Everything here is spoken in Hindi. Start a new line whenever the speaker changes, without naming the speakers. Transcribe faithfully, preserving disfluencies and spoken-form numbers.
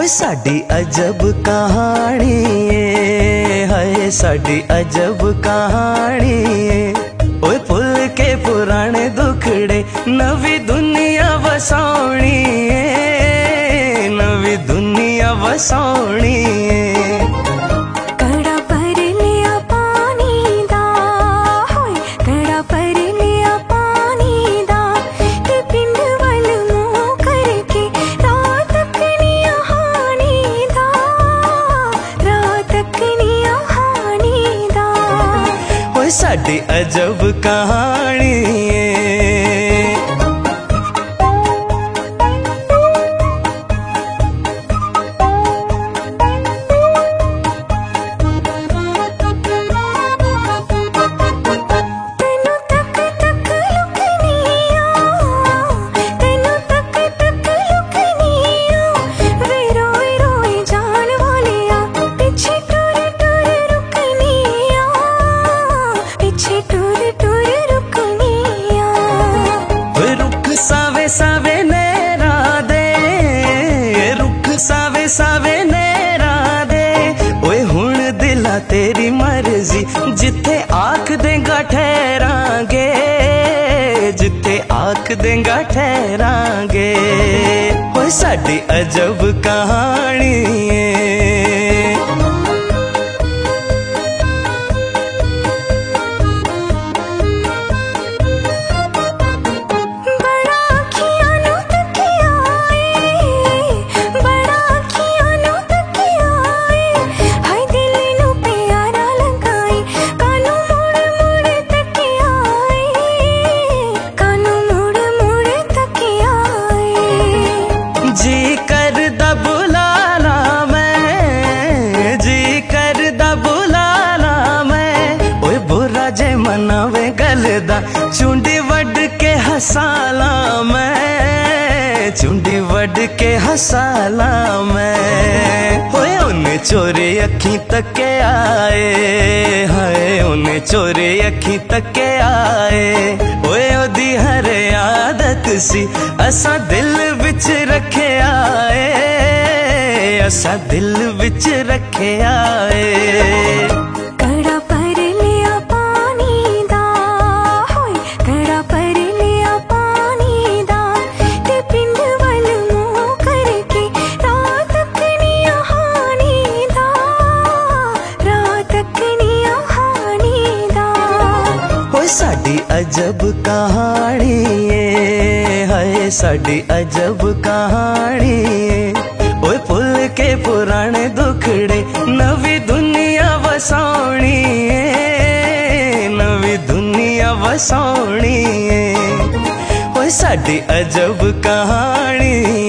साडी अजब कहानी है, साडी अजब कहानी ओए भुल के पुराने दुखड़े नवी दुनिया वसाउणी, नवी दुनिया वसाउणी। साडी अजब कहानी सावे नेरा दे, रुख सावे सावे नेरा दे ओए हुण दिला तेरी मर्जी, जिथे आख देगा ठहरांगे, जिथे आख देगा ठहरांगे। ओए साडी अजब कहानी जी कर दा बुलाना मैं, जी कर दा बुलाना मैं ओए बुरा जे मनावे गलदा चुंडी वड के हसाला मैं, चुंडी वड के हसाला मैं। ओए उन्हें चोरी अखी तके आए, हाय उन्हें चोरी अखी तके आए ओए ओदी हर आदत सी असा दिल विच रखे आए, असा दिल विच रखे आए।
कड़ा पर लिया पानी दा, होय कड़ा पर लिया पानी दा ते पिंड वल मुंह करके रात कनिया हानी दा, रात कनिया हानी दा।
होय साडी अजब कहानी है, साडी अजब कहानी ओए भुल के पुराने दुखड़े नवी दुनिया वसाउणी, नवी दुनिया वसाउणी। ओए साडी अजब कहानी।